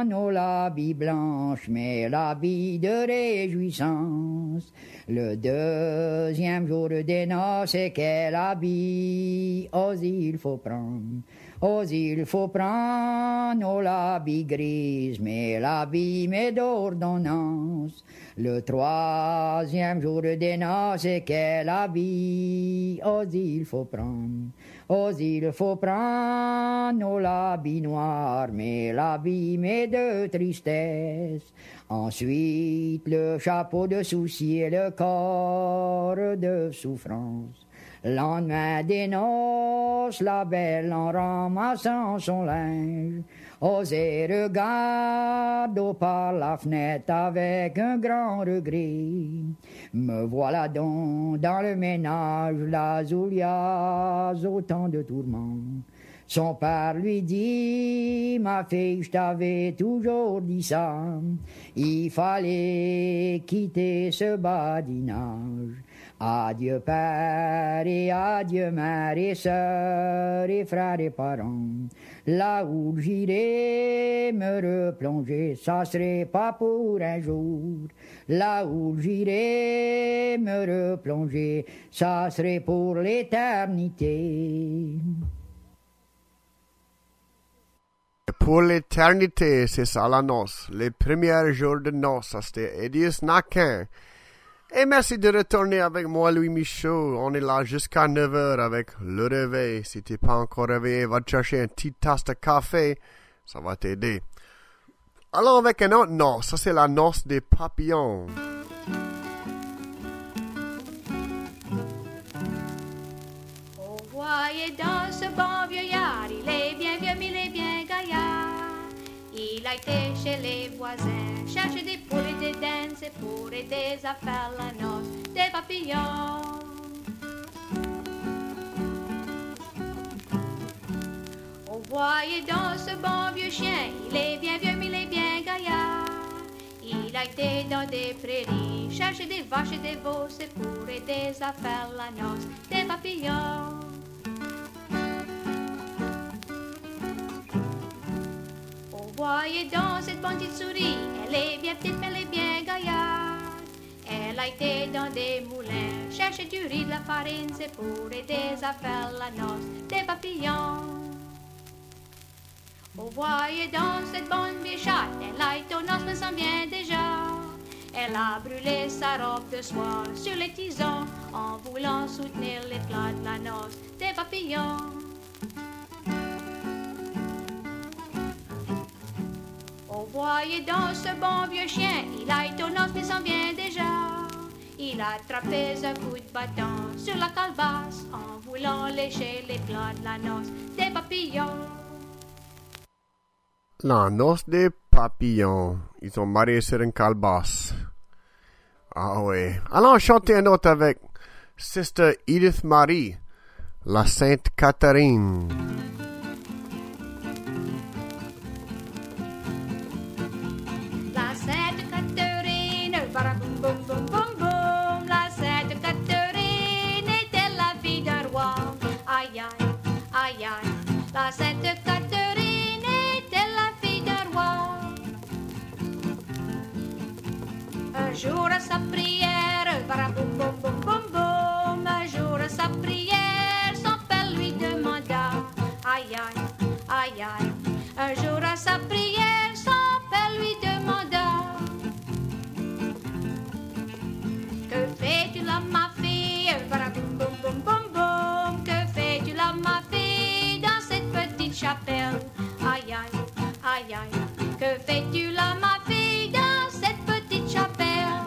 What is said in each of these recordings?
nos l'habit blanche, mais l'habit de réjouissance. Le deuxième jour des noces, c'est quel habit, oh, il faut prendre. Oh, il faut prendre, oh, l'habit grise, mais l'habit met d'ordonnance. Le troisième jour des noces, c'est quel habit, oh, il faut prendre. Oh, il faut prendre, oh, l'habit noir, mais l'habit met de tristesse. Ensuite, le chapeau de souci et le corps de souffrance. Lendemain des noces, la belle en ramassant son linge, osait regarde par la fenêtre avec un grand regret. Me voilà donc dans le ménage, là où il y a autant de tourments. Son père lui dit, ma fille, je t'avais toujours dit ça, il fallait quitter ce badinage. Adieu père et adieu mère et sœurs et frères et parents. Là où j'irai me replonger, ça serait pas pour un jour. Là où j'irai me replonger, ça serait pour l'éternité. Pour l'éternité, c'est ça la noce. Les premiers jours de noces, c'était Edius Naquin. Et merci de retourner avec moi, Louis Michaud. On est là jusqu'à 9h avec le réveil. Si t'es pas encore réveillé, va te chercher une petite tasse de café. Ça va t'aider. Alors avec un autre noce, ça c'est la noce des papillons. Oh, voyez dans ce bon vieillard, il est bien vieux, mais il est bien gaillard. Il a été chez les voisins, chercher des poules et des dents, c'est pour aider à faire la noce des papillons. Oh, voyez dans ce bon vieux chien, il est bien vieux, mais il est bien gaillard. Il a été dans des prairies, chercher des vaches et des veaux, c'est pour aider à faire la noce des papillons. Voyez dans cette petite souris, elle est bien petite mais elle est bien gaillarde. Elle a été dans des moulins, chercher du riz, de la farine, c'est pour aider à faire la noce des papillons. Oh, voyez dans cette bonne vieille chatte, elle a été aux noces mais s'en vient déjà. Elle a brûlé sa robe de soie sur les tisons, en voulant soutenir l'éclat de la noce des papillons. Oh, voyez dans ce bon vieux chien, il a été aux noces mais s'en vient déjà. Il a attrapé un coup de bâton sur la calebasse, en voulant lécher l'éclat de la noce des papillons. La noce des papillons. Ils sont mariés sur une calebasse. Ah ouais. Allons chanter un autre avec Sister Edith Marie, la Sainte Catherine. Boum, boum, boum, boum, la Sainte Catherine était la fille d'un roi. Aïe, aïe, aïe, aïe, la Sainte Catherine était la fille d'un roi. Un jour à sa prière, boum, boum, boum, boum, boum, un jour à sa prière, son père lui demanda. Aïe, aïe, aïe, aïe, un jour à sa prière, son père lui demanda. Que fais-tu là, ma fille? Boum, boum, boum, boum, boum. Que fais-tu là, ma fille, dans cette petite chapelle? Aïe, aïe, aïe, aïe. Que fais-tu là, ma fille, dans cette petite chapelle?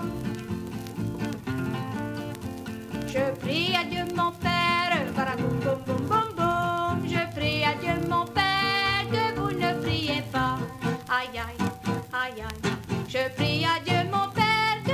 Je prie à Dieu, mon Père. Boum, boum, boum, boum, boum. Je prie à Dieu, mon Père, que vous ne priez pas. Aïe, aïe, aïe, aïe. Je prie à Dieu, mon Père,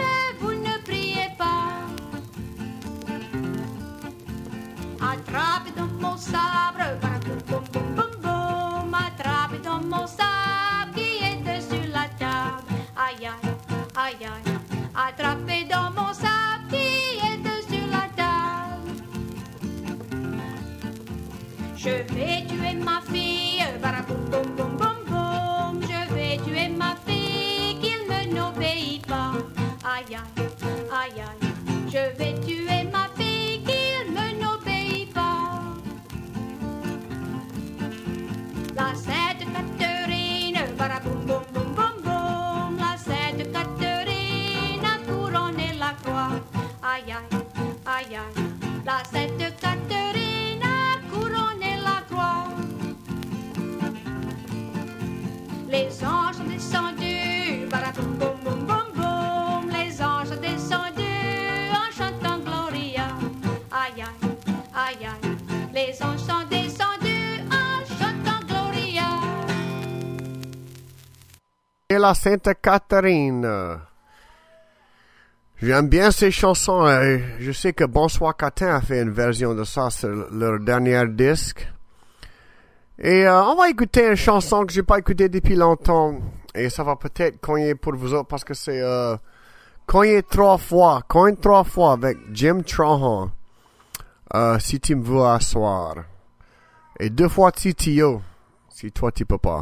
attrape dans mon sabre, boum, boum, boum, boum, boum. Attrape dans mon sabre qui est dessus la table. Aïe, aïe, aïe, aïe. Attrapez dans mon sabre qui est dessus la table. bara boum boum boum boum boum. La Sainte Catherine a couronné la croix. Aïe aïe, aïe aïe. La Sainte Catherine a couronné la croix. Les anges sont descendus, bara boum boum boum boum boum. Les anges sont descendus en chantant Gloria. Aïe aïe, aïe aïe. Les anges sont descendus en chantant Gloria. Et la Sainte Catherine. J'aime bien ces chansons. Je sais que Bonsoir Catin a fait une version de ça sur leur dernier disque. Et on va écouter une chanson que j'ai pas écoutée depuis longtemps. Et ça va peut-être cogner pour vous autres parce que c'est cogner 3 fois. Cogne 3 fois avec Jim Trahan. Si tu me veux asseoir. Et 2 fois TTO. Si toi tu peux pas.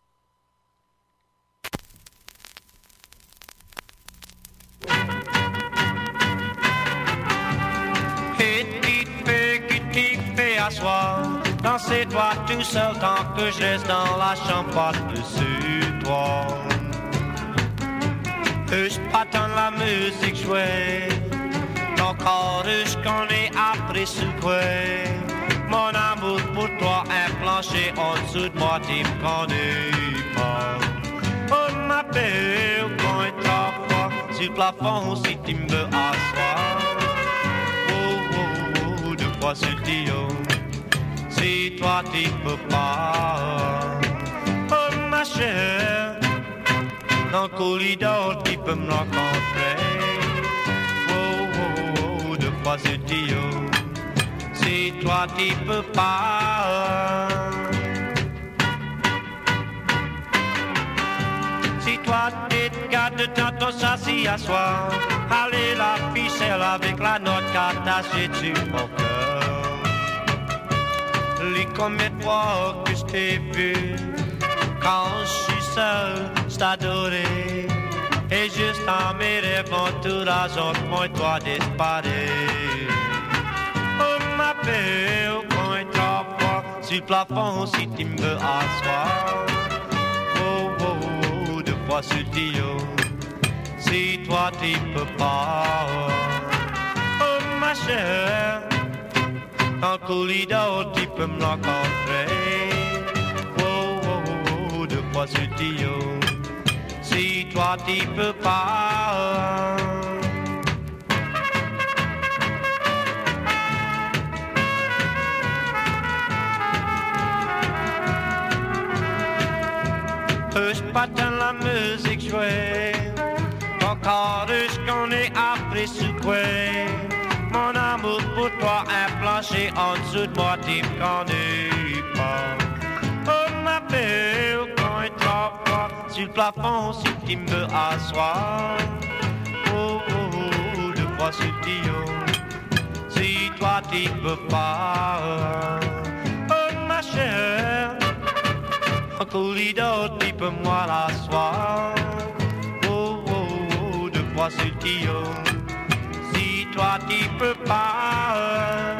Asseoir, dansez-toi tout seul tant que je reste dans la chambre par-dessus toi. Je patine la musique jouée, ton corps je connais après secoué. Mon amour pour toi, un plancher en dessous de moi, tu me connais pas. Oh ma belle, quand il fois sur le plafond, si tu me veux asseoir. Oh, oh, oh, 2 fois sur le tuyau. Si toi tu peux pas, oh ma chère, dans le corridor tu peux me rencontrer. Oh, oh, oh, 2 fois sur le tuyau. Si toi tu peux pas, si toi tu te gardes dans ton châssis à soir, allez la ficelle avec la note attachée sur mon cœur. Les combien de fois que je t'ai vu, quand je suis seul, je t'adorais. Et juste en mes rêves, mon tout l'argent que moi et toi disparaît. Oh ma belle, quand il 3 fois sur le plafond, si tu me veux asseoir. Oh, oh, oh, 2 fois sur le tuyau, si toi tu peux pas. Oh ma chère, dans le corridor, tu peux me rencontrer. Oh, oh, oh, 2 fois sur le tuyau. Si toi, tu peux pas. Je patine la musique jouée. Ton corps, je connais après secoué. Mon amour pour toi, un plancher en dessous de moi, tu me connais pas. Oh ma belle, quand il 3 fois sur le plafond, si tu me veux asseoir. Oh, oh, oh, 2 fois sur le tuyau, si toi tu peux pas. Oh ma chère, en corridor, tu peux moi l'asseoir. Oh, oh, oh, 2 fois sur le tuyau, toi tu peux pas.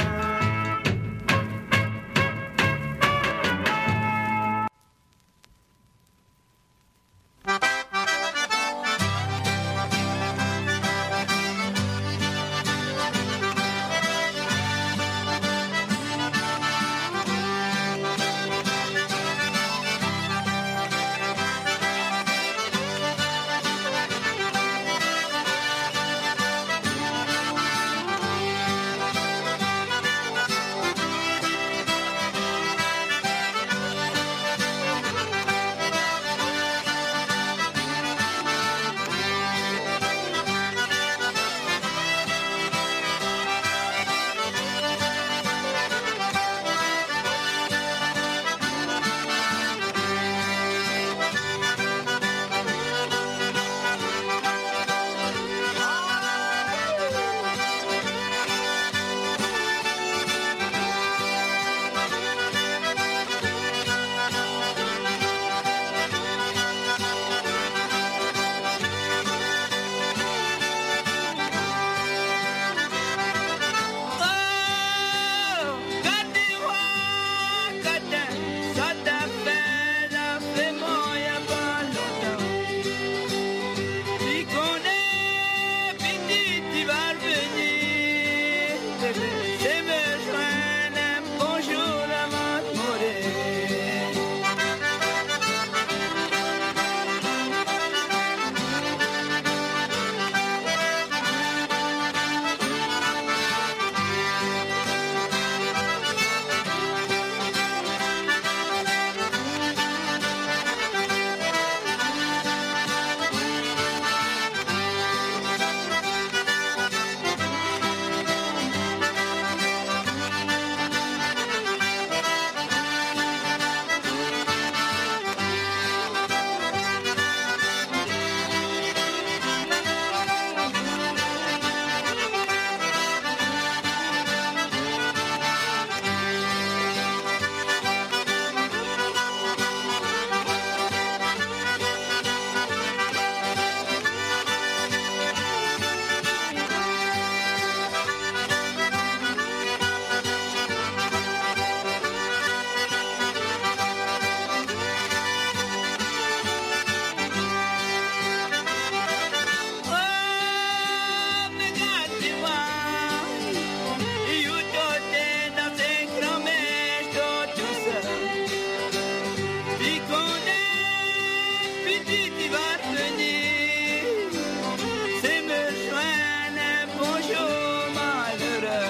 petit qui va tenir. C'est besoin d'un bonjour malheureux.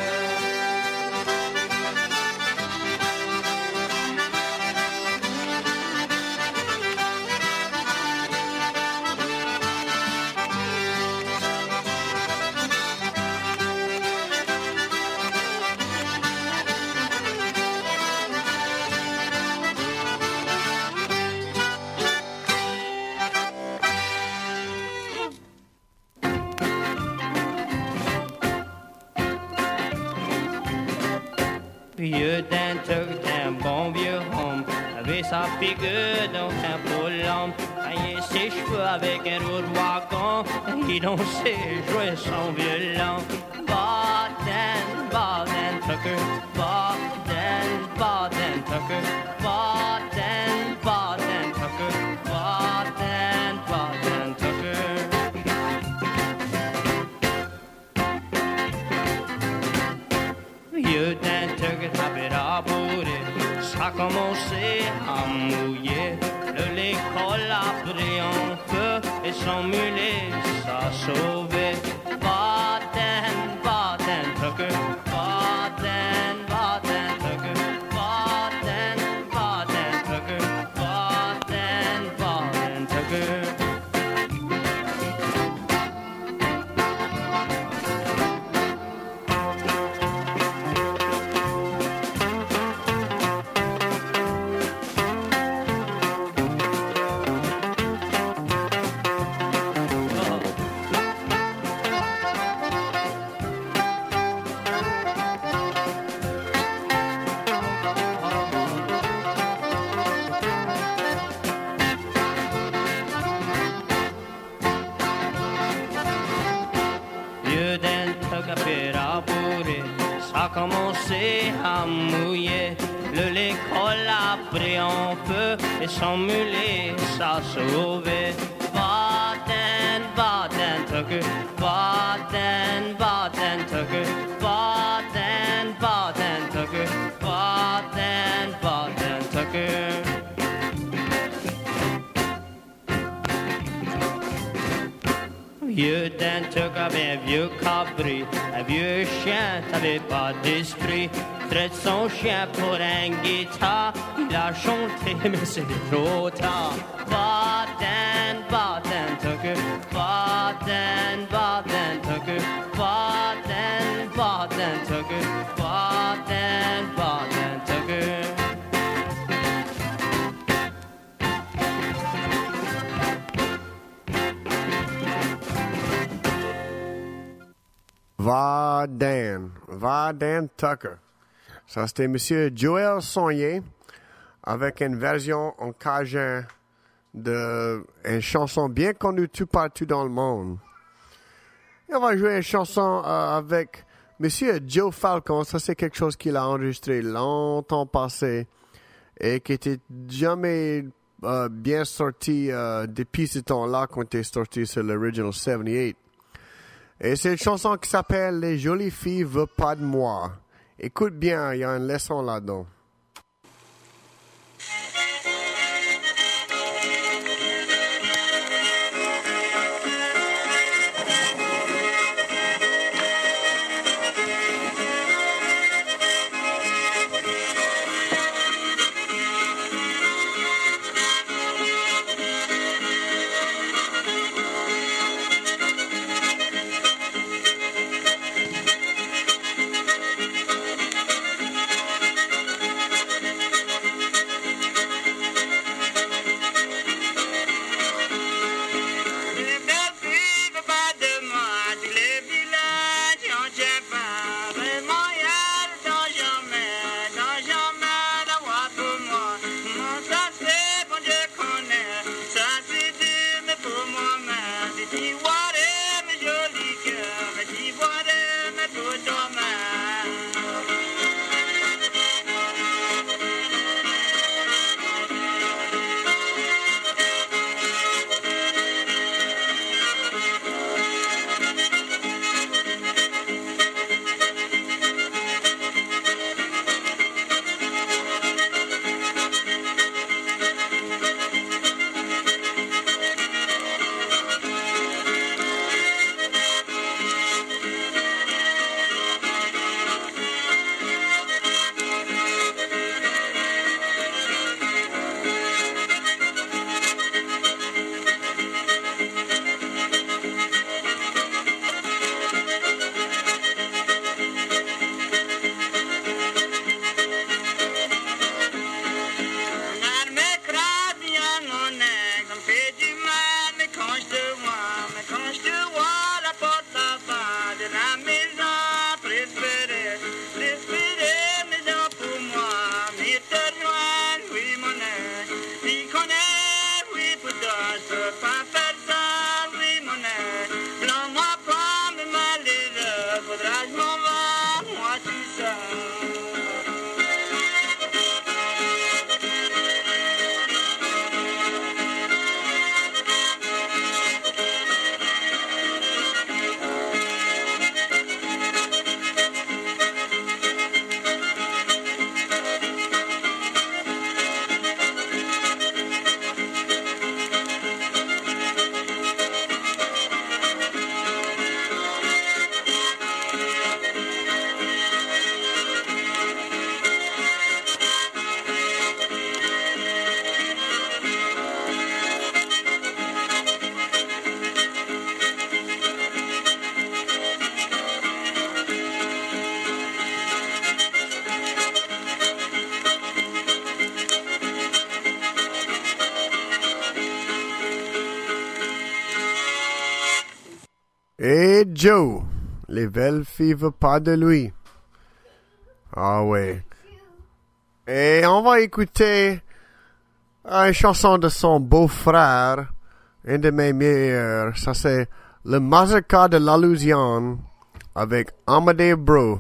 Vieux d'un truc d'un bon vieux homme, avait sa figure dans un beau l'homme, taillait ses cheveux avec un rouge wagon, et dansait, jouait son violon. Baden, Baden, Tucker, Baden, Baden, Tucker, Baden, Baden, Tucker, Baden, Baden, Tucker. Vieux d'un truc avait rabouré, ça commençait à mouiller. Le l'école a pris en feu et son mulet s'a sauvé. Baden, Baden, Tucker, Baden, Baden, Tucker, Baden, Baden, Tucker, Baden, Baden, Tucker. Vieux d'un truc à faire à bourrer, ça a commencé à mouiller. Le l'école a pris en feu et son mulet s'a sauvé. Baden, Baden, Tucker, Baden, Baden, Tucker, Baden, Baden, Tucker, Baden, Baden, Tucker. Vieux d'un truc avait un vieux cabri, un vieux chien, t'avais pas d'esprit. Traite son chien pour un guitare, il a chanté mais c'est trop tard. Baden, Baden, Tucker, Baden, Baden, Tucker, Baden, Baden, Tucker, Baden, Baden, Tucker. Vaden Tucker. Ça, c'était Monsieur Joël Saunier avec une version en cajun d'une chanson bien connue tout partout dans le monde. Et on va jouer une chanson avec Monsieur Joe Falcon. Ça, c'est quelque chose qu'il a enregistré longtemps passé et qui était jamais bien sorti depuis ce temps-là quand il est sorti sur l'Original 78. Et c'est une chanson qui s'appelle « Les jolies filles veulent pas de moi ». Écoute bien, il y a une leçon là-dedans. veux pas faire ça, oui, mon air. Blanc, moi, pas mes malheureux. Faudra que je m'en va, moi, tout seul. Et Joe, les belles filles veulent pas de lui. Ah ouais. Et on va écouter une chanson de son beau-frère, un de mes meilleurs. Ça c'est le Massacre de la Louisiane avec Amadé Bro.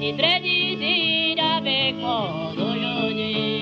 es très difficile avec moi aujourd'hui.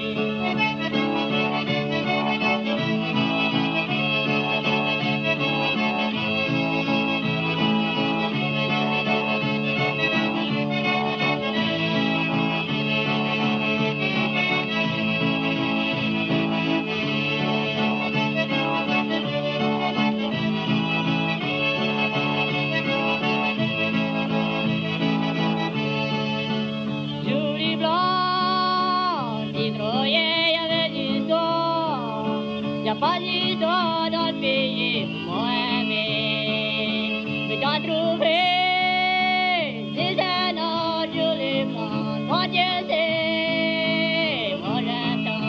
Julie Blanc, citoyen, y avait d'histoire. Y a pas d'histoire dans le pays pour moi aimer. Mais t'as trouvé, c'est un autre Julie Blanc. Moi Dieu sait, moi j'attends.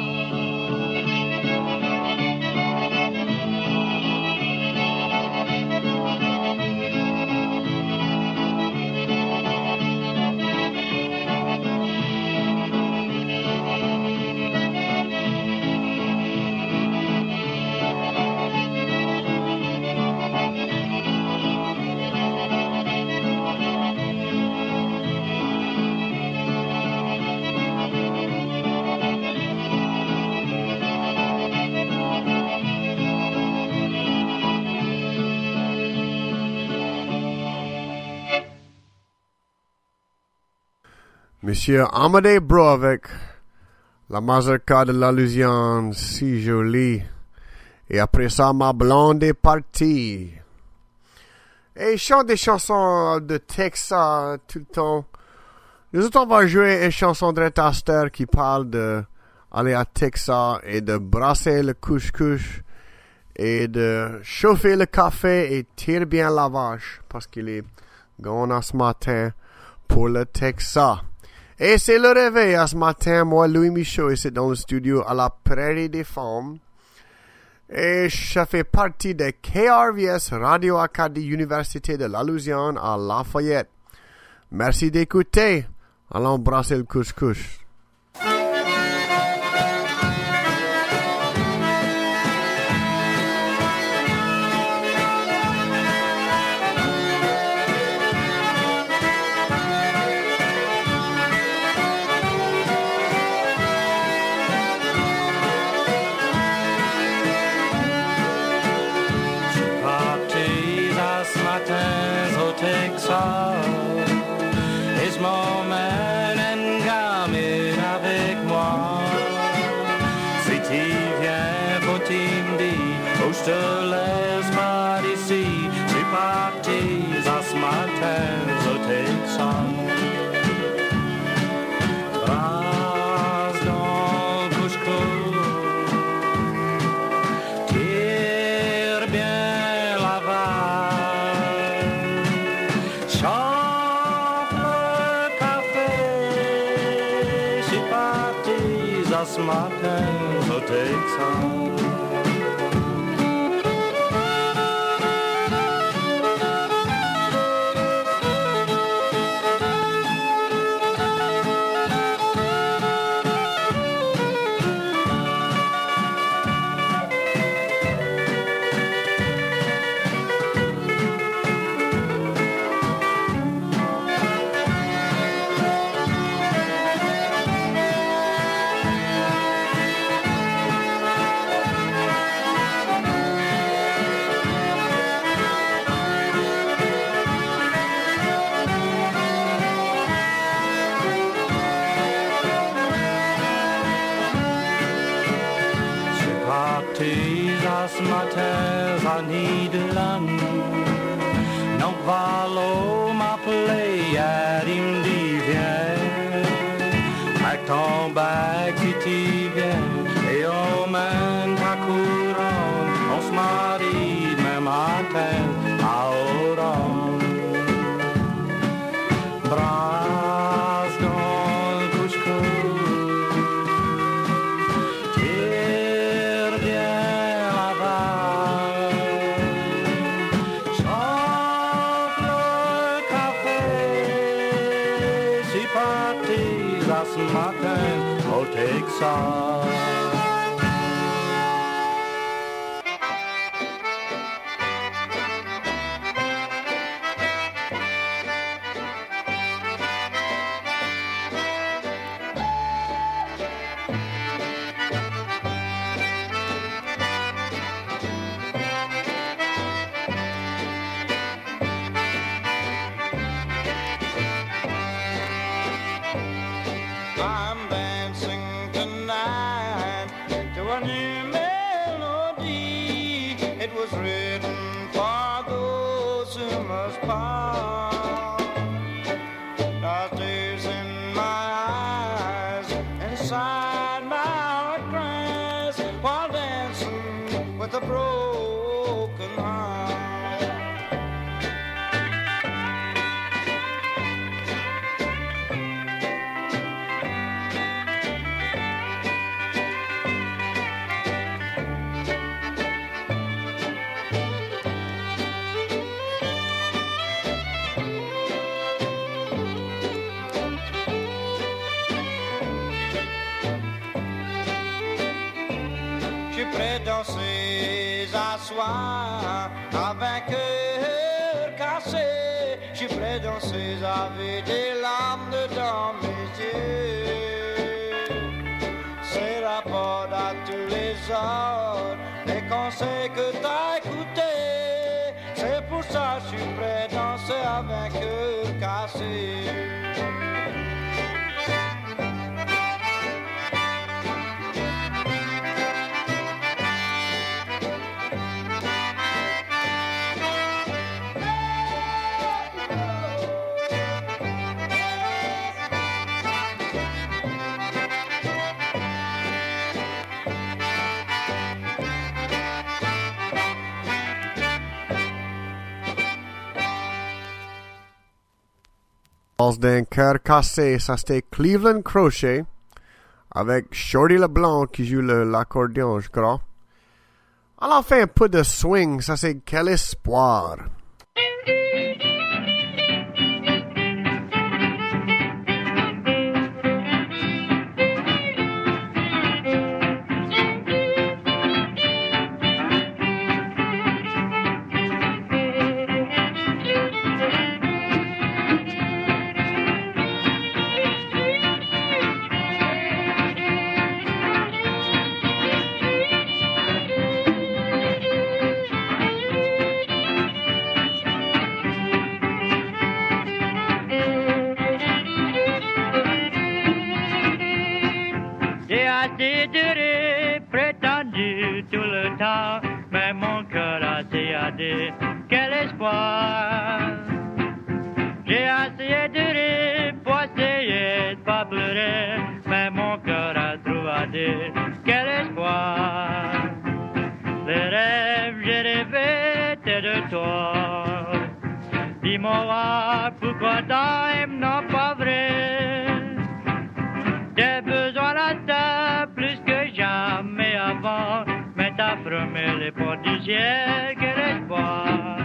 Monsieur Amadé Bro avec la mazurka de la Louisiane, si jolie. Et après ça, ma blonde est partie. Et il chante des chansons de Texas tout le temps. Nous autres, on va jouer une chanson de Red Aster qui parle de aller à Texas et de brasser le couche-couche et de chauffer le café et tirer bien la vache parce qu'il est gone ce matin pour le Texas. Et c'est le réveil à ce matin, moi, Louis Michaud, ici dans le studio à la Prairie des Femmes. Et je fais partie de KRVS Radio Acadie Université de la Louisiane à Lafayette. Merci d'écouter. Allons brasser le couche-couche. Is mon man and gamine avec moi. Si tu viens, faut-il me dire, oh, je te laisse pas d'ici. C'est parti à ce matin au Texas. Brasse dans le couche-couche, tire bien la vache. Chauffe le café, c'est parti à ce matin au Texas. Ce matin à Nederland, non valo m'appeler, il me dit viens, avec ton bac si tu viens, et on mène ta couronne, on se marie demain matin à Oran. Brasse dans le couche-couche, tire bien la vache, chauffe le café, c'est parti à ce matin au Texas. prêt danser à soir avec cœur cassé. Je suis prêt danser avec des larmes dans mes yeux. C'est rapport à tous les ordres, les conseils que t'as écoutés. C'est pour ça que je suis prêt à danser avec cœur cassé. D'un cœur cassé, ça c'était Cleveland Crochet avec Shorty LeBlanc qui joue l'accordéon, je crois. On a fait un peu de swing, ça c'est Quel espoir. Mais mon cœur a essayé, quel espoir. J'ai essayé de rire pour essayer de pas pleurer, mais mon cœur a trouvé, quel espoir. Les rêves, j'ai rêvé, étaient de toi. Dis-moi pourquoi t'aimes non pas vrai. J'ai besoin de toi plus que jamais avant. Mais t'as fermé les portes du ciel, quel espoir.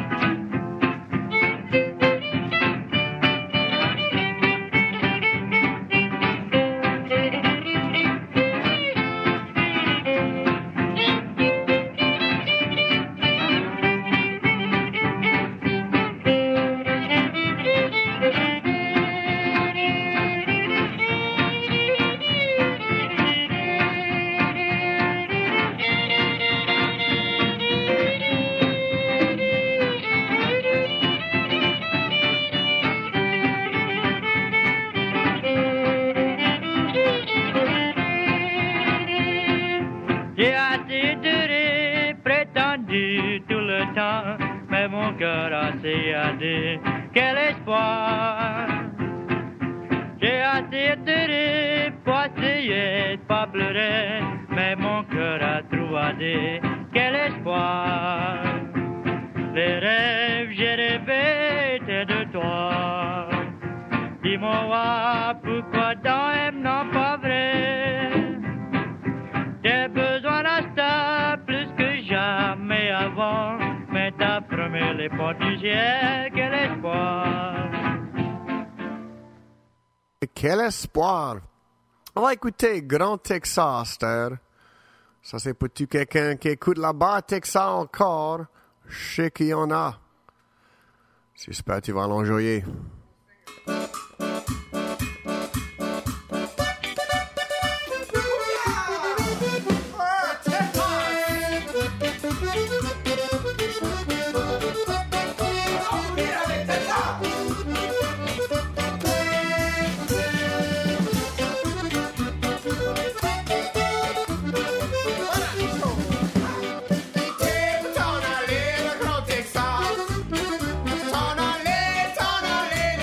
Mais mon cœur a essayé, quel espoir. J'ai essayé de rire pour essayer de pas pleurer, mais mon cœur a trouvé, quel espoir. Les rêves, j'ai rêvé étaient de toi. Dis-moi pourquoi t'aimes non pas vrai. J'ai besoin de ça plus que jamais avant. Mais t'as fermé les portes du ciel, quel espoir. Quel espoir. On va écouter Grand Texas, terre. Ça c'est pour tout quelqu'un qui écoute là-bas, Texas encore. Je sais qu'il y en a. J'espère que tu vas l'enjoyer. T'en aller,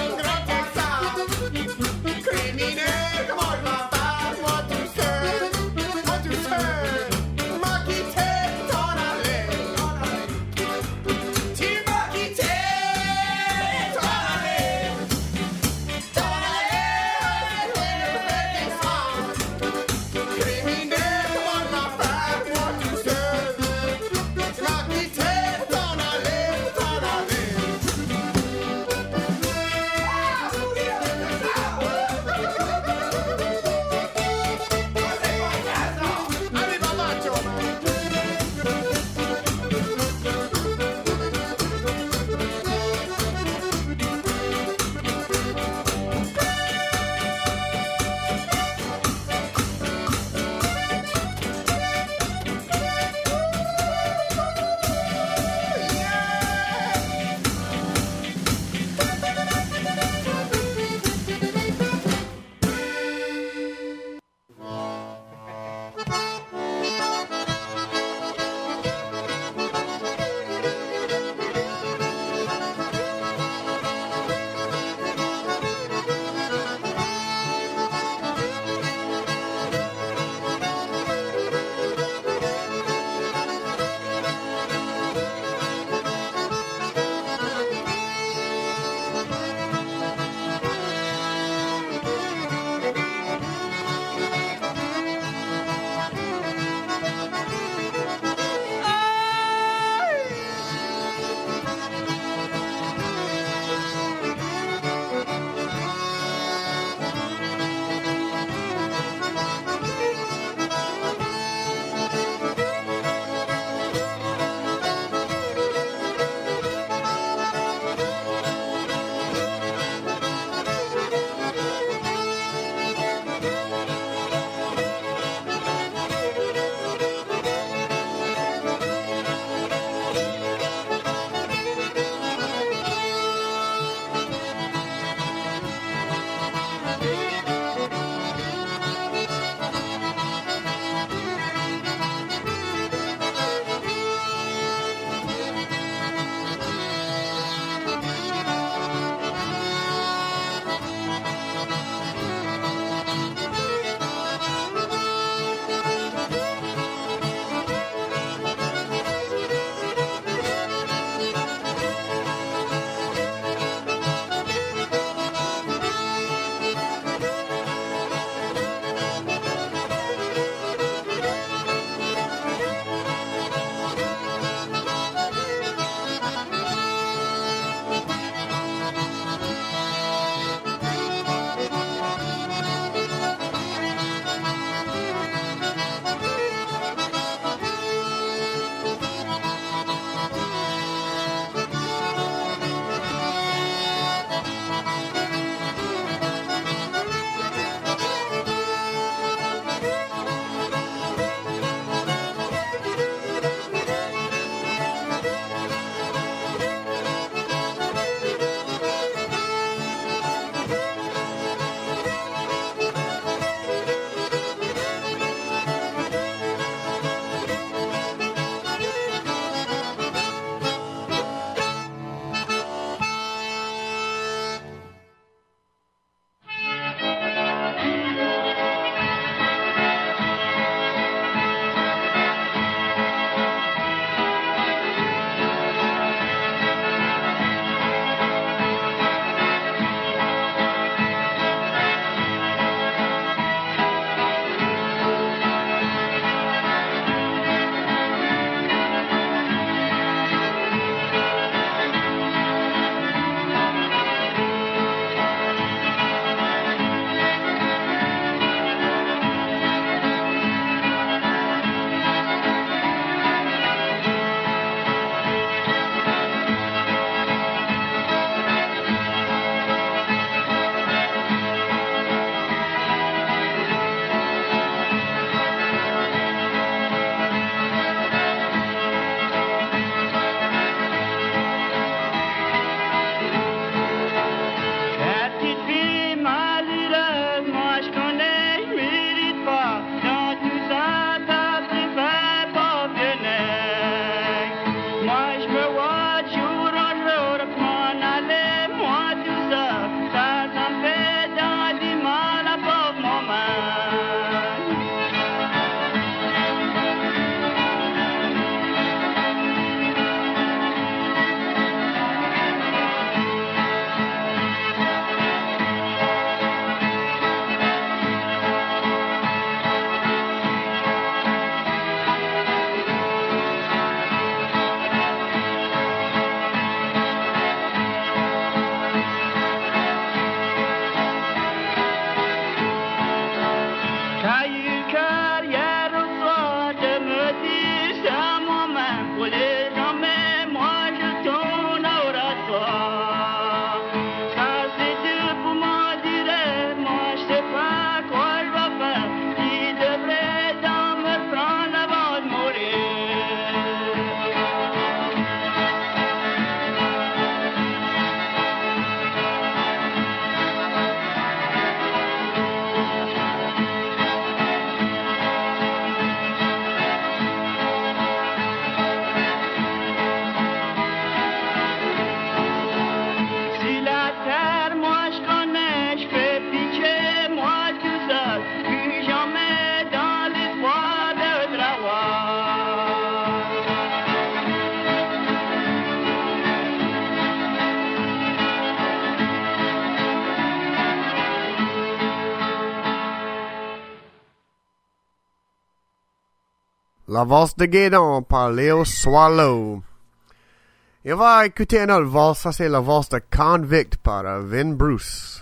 La valse de Guédon par Léo Swallow. Et on va écouter une autre valse, ça c'est la valse de Convict par Vin Bruce.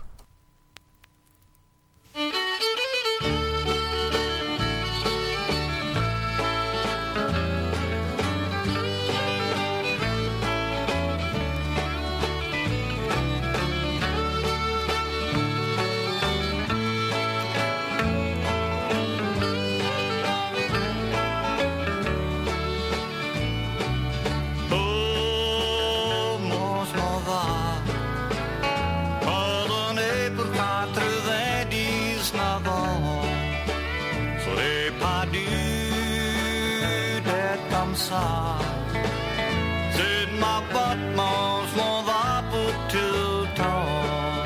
C'est de ma botte, mange, m'en va pour tout le temps.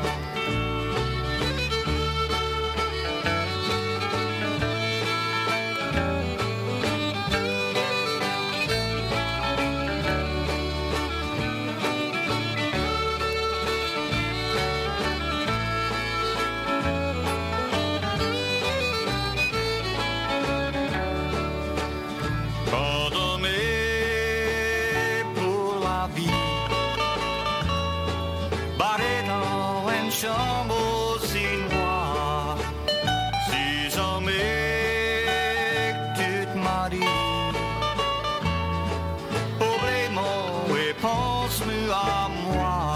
Chambre si noir, si jamais tu te maries, oubliez-moi et pense-moi à moi.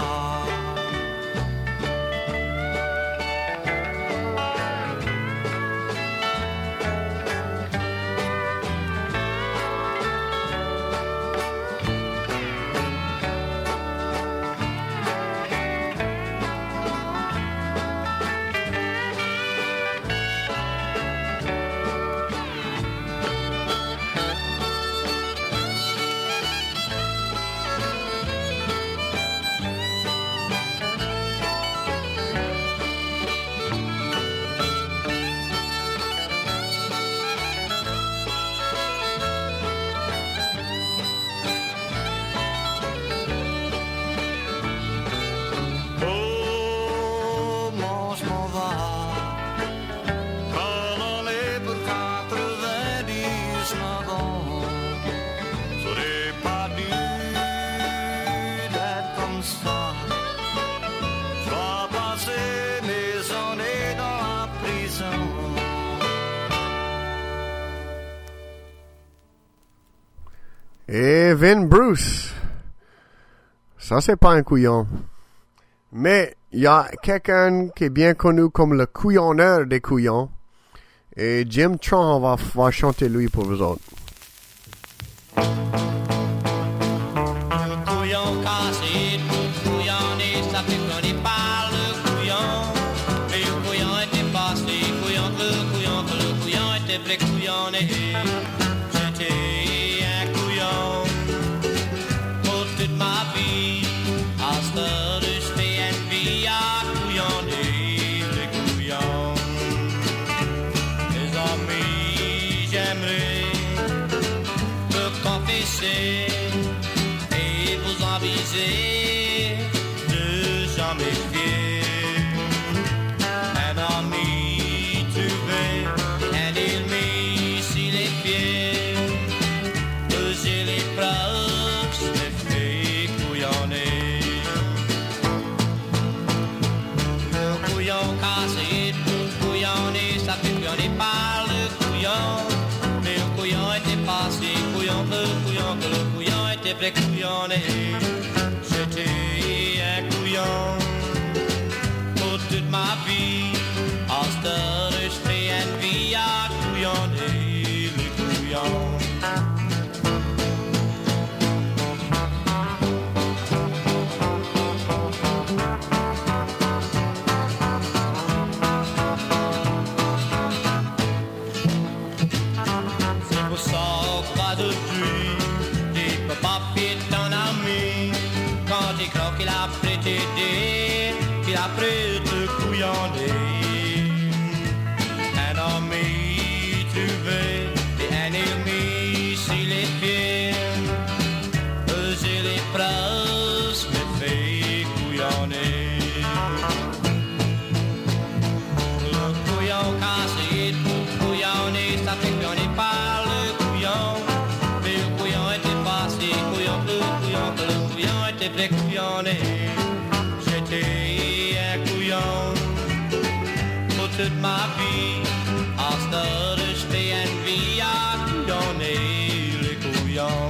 Et Vin Bruce, ça c'est pas un couillon. Mais il y a quelqu'un qui est bien connu comme le couillonneur des couillons. Et Jim Tron va chanter lui pour vous autres. Le couillon cassé, tout couillonné, ça fait qu'on y parle de couillon. Mais le couillon était passé, couillon que le couillon était vrai couillonné. J'étais un couillon pour toute ma vie. À ce stade, je fais une vie à couillonner, les couillons. Les amis, j'aimerais me confesser et vous aviser de jamais fier. Un ami trouvé, un ennemi s'il est fier. J'ai les preuves, je me fais couillonner. Le couillon cassé, tout couillonné, ça fait couillonner par le couillon. Mais le couillon était passé, couillon que le couillon était vrai couillonné. J'étais un couillon pour toute ma vie. À cette heure, je fais une vie à couillonner, les couillons. Qu'il a prêté de couillonner. toute ma vie. À cette heure, je fais une vie à donner les couillons.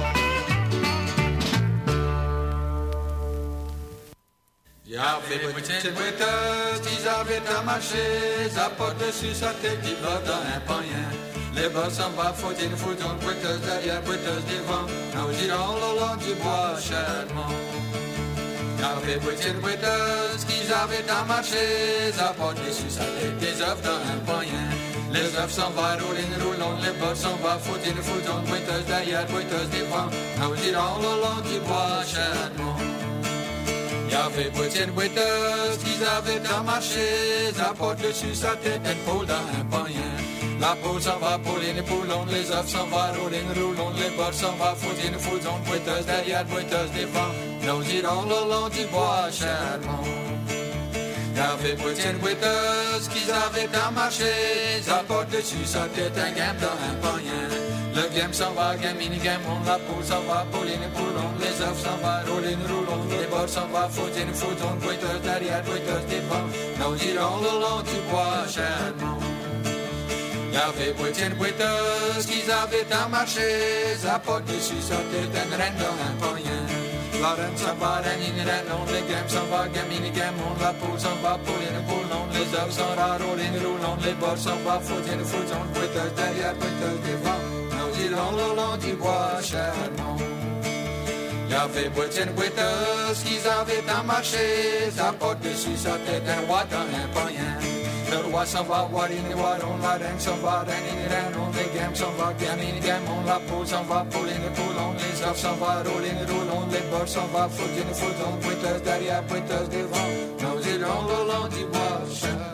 Y'avait une petite boiteuse, ils avaient un marché, ça porte dessus sa tête, ils va dans un païen. Les bas s'en va, faut une fouton, boiteuse derrière, boiteuse devant, nous irons le long du bois charmant. Y'avait une petite boiteuse, qu'ils avaient un marché, ça porte dessus sa tête, des œufs dans un païen. Les œufs s'en va, roulant, les bas s'en va, faut une fouton, boiteuse derrière, boiteuse devant, nous irons le long du bois charmant. Y'avait une boiteuse, qu'ils avaient un marché, ça porte dessus sa tête, une poule dans un païen. La poule s'en va, pouline et poulon, les œufs s'en va, roulant, les bords s'en va, foutine, fouton, boiteuse derrière, boiteuse devant, nous irons le long du bois charmant. Y'avait une boiteuse, qu'ils avaient un marché, ça porte dessus sa tête, un gamme dans un païen. Le game s'en va, gamine, gamon, la poule s'en va, pouline et poulon, les œufs s'en va, roulant, les bords s'en va, foutine, fouton, boiteuse derrière, boiteuse devant, nous irons le long du bois charmant. Y'avait une boiteuse, qu'ils avaient un marché, ça porte dessus sa tête, un reine dans un païen. La reine s'en va, reine, reine, les gammes s'en va, gamine, gamon, la poule s'en va, pouline et poulon, les œufs s'en va, roulant, les bords s'en va, foutine, fouton, boiteuse derrière, boiteuse devant, nous irons le long du bois charmant. Y'avait une boiteuse, qu'ils avaient un marché, ça porte dessus sa tête, un roi dans un païen. Le roi s'en va, warine, waron, la reine s'en va, reine, reine, les gammes s'en va, gamine, gamon, la poule s'en va, pouline, poulon, les œufs s'en va, roulant, les bords s'en va, foutine, fouton, boiteuse derrière, boiteuse devant, nous irons le long du bois charmant.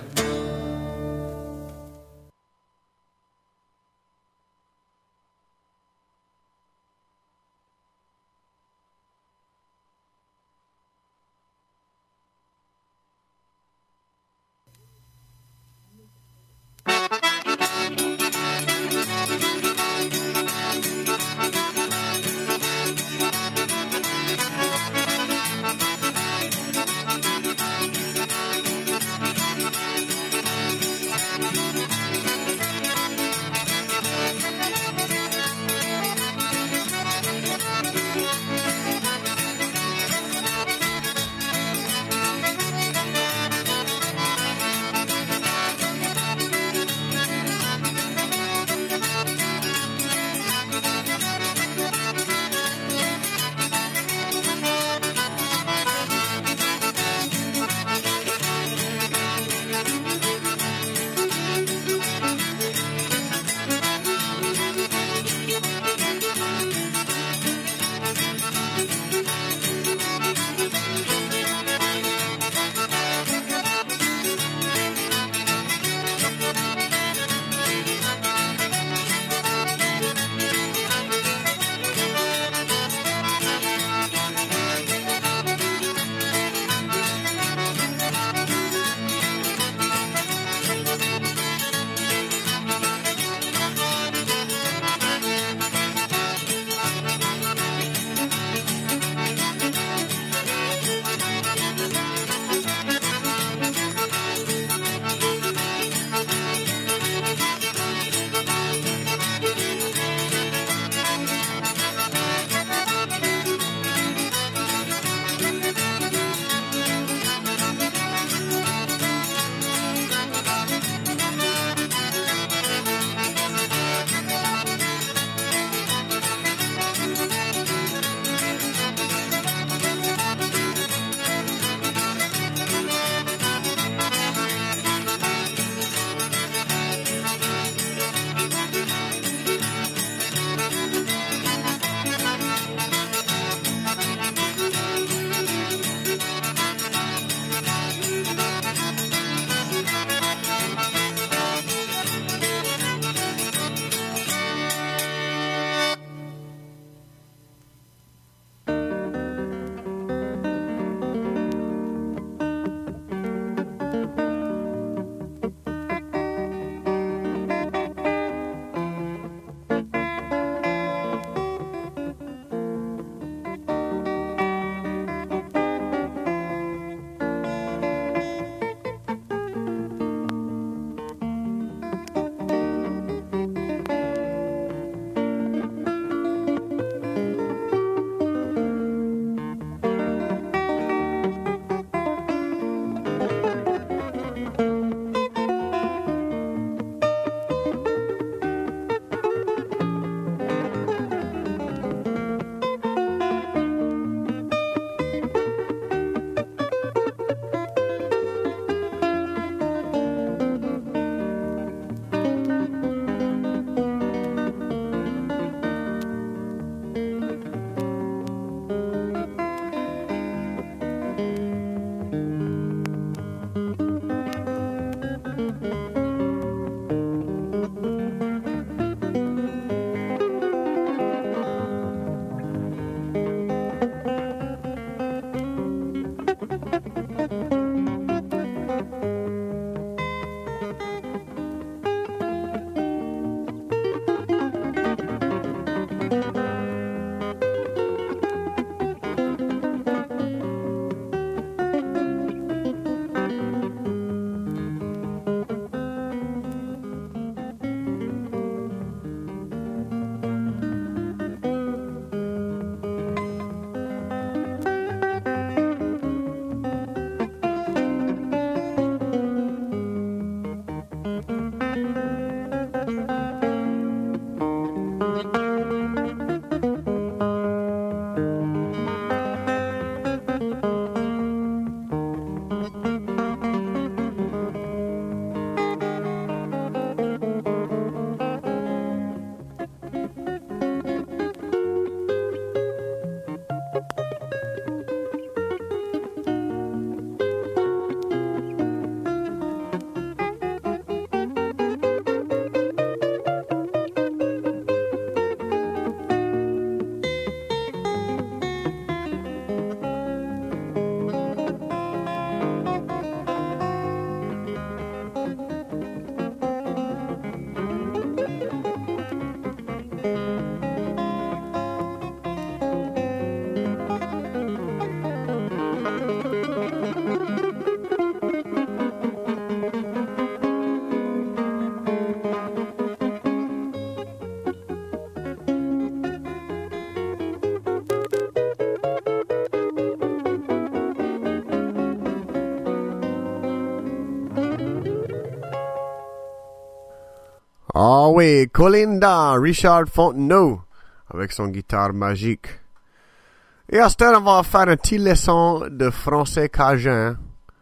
Ah oui, Colinda, Richard Fontenot, avec son guitare magique. Et à ce temps, on va faire un petit leçon de français cajun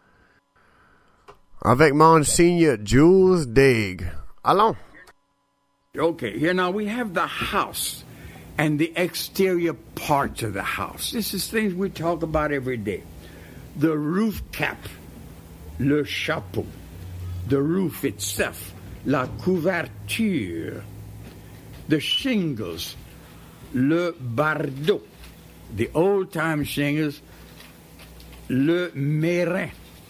avec Monsignor Jules Daig. Allons. Okay, here now we have the house and the exterior parts of the house. This is things we talk about every day. The roof cap, le chapeau, the roof itself, la couverture, the shingles, le bardeau, the old-time shingles, le mérin,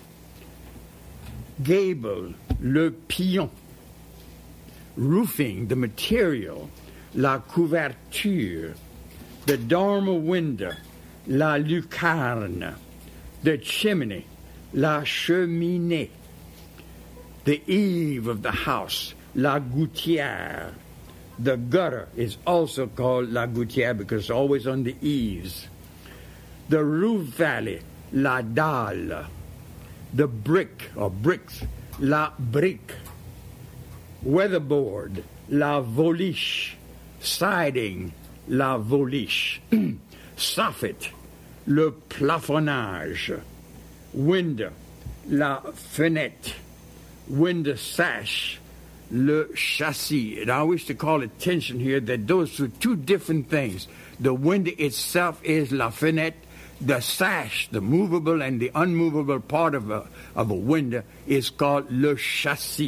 gable, le pillon, roofing, the material, la couverture, the dormer window, la lucarne, the chimney, la cheminée, the eave of the house, la gouttière. The gutter is also called la gouttière because it's always on the eaves. The roof valley, la dalle. The brick or bricks, la brique. Weatherboard, la voliche. Siding, la voliche. Soffit, le plafonnage. Window, la fenêtre. Window sash, le châssis. And I wish to call attention here that those are two different things. The window itself is la fenêtre. The sash, the movable and the unmovable part of a window, is called le châssis.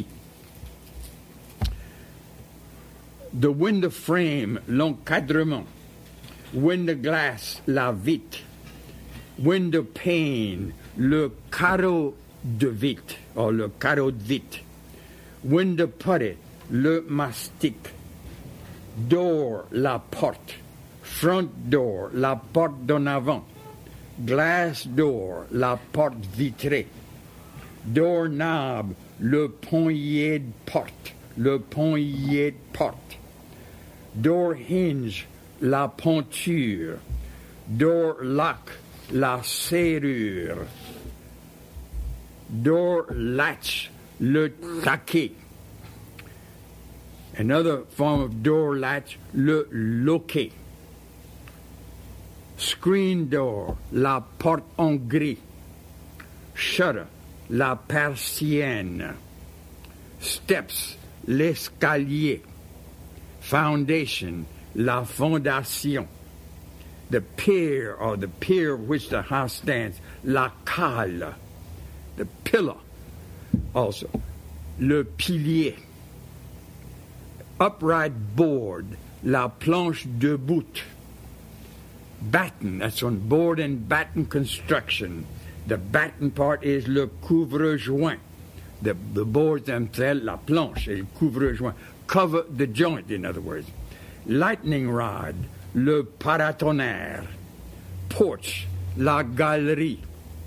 The window frame, l'encadrement. Window glass, la vitre. Window pane, le carreau de vitre, or le carreau de vitre. Window putty, le mastic. Door, la porte. Front door, la porte d'en avant. Glass door, la porte vitrée. Door knob, le poignet de porte. Le poignet de porte. Door hinge, la ponture. Door lock, la serrure. Door latch, le taquet. Another form of door latch, le loquet. Screen door, la porte en gris. Shutter, la persienne. Steps, l'escalier. Foundation, la fondation. The pier, or the pier which the house stands, la cale. The pillar, also, le pilier. Upright board, la planche debout. Batten, that's on board and batten construction. The batten part is le couvre-joint. The boards themselves, la planche, et le couvre-joint. Cover the joint, in other words. Lightning rod, le paratonnerre. Porch, la galerie.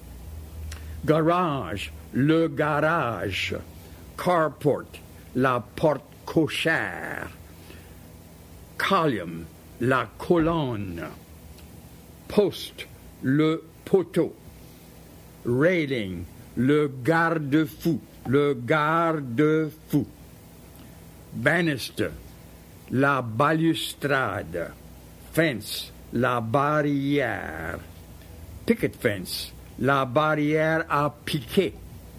Garage, le garage. Carport, la porte cochère. Column, la colonne. Post, le poteau. Railing, le garde-fou. Le garde-fou. Banister, la balustrade. Fence, la barrière. Picket fence, la barrière à piquet.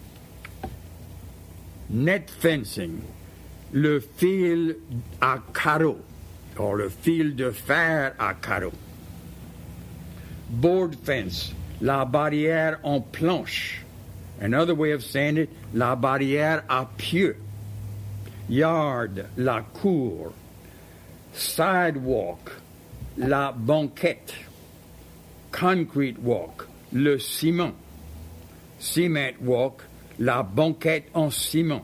Net fencing, le fil à carreaux, or le fil de fer à carreaux. Board fence, la barrière en planche. Another way of saying it, la barrière à pieux. Yard, la cour. Sidewalk, la banquette. Concrete walk, le ciment. Cement walk, la banquette en ciment.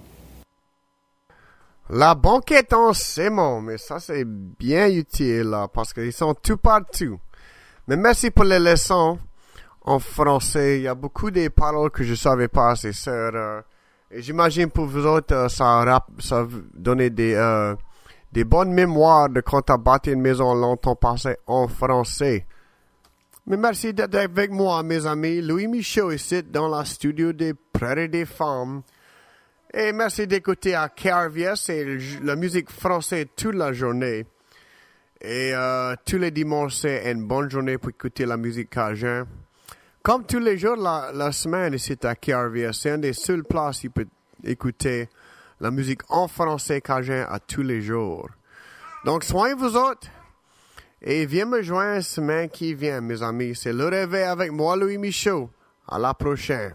La banquette en ciment, mais ça c'est bien utile là, parce qu'ils sont tout partout. Mais merci pour les leçons en français. Il y a beaucoup de paroles que je ne savais pas, c'est sûr. Et j'imagine pour vous autres, ça donne des bonnes mémoires de quand tu as bâti une maison longtemps passée en français. Mais merci d'être avec moi, mes amis. Louis Michaud ici dans la studio des Prairies des Femmes. Et merci d'écouter à KRVS et la musique française toute la journée. Et tous les dimanches, c'est une bonne journée pour écouter la musique cajun. Comme tous les jours la semaine ici à KRVS, c'est une des seules places où peut écouter la musique en français cajun à tous les jours. Donc, soignez vous autres. Et viens me joindre la semaine qui vient, mes amis. C'est le réveil avec moi, Louis Michaud. À la prochaine.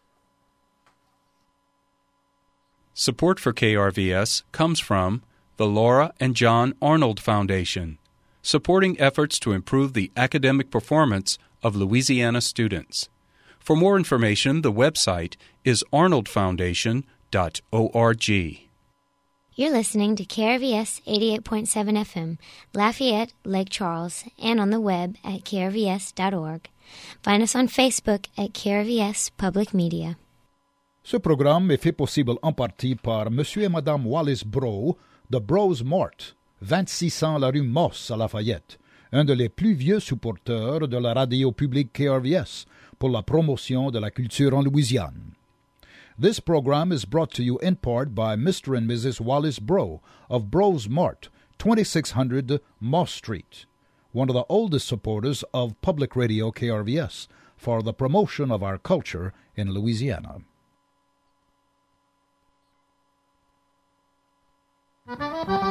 Support for KRVS comes from the Laura and John Arnold Foundation, supporting efforts to improve the academic performance of Louisiana students. For more information, the website is arnoldfoundation.org. You're listening to KRVS 88.7 FM, Lafayette, Lake Charles, and on the web at krvs.org. Find us on Facebook at KRVS Public Media. Ce programme est fait possible en partie par M. et Mme Wallace Bro de Bros Mart, 2600 la rue Moss à Lafayette, un des plus vieux supporters de la radio publique KRVS pour la promotion de la culture en Louisiane. This program is brought to you in part by Mr. and Mrs. Wallace Bro of Bros Mart, 2600 Moss Street, one of the oldest supporters of public radio KRVS for the promotion of our culture in Louisiana. Thank you.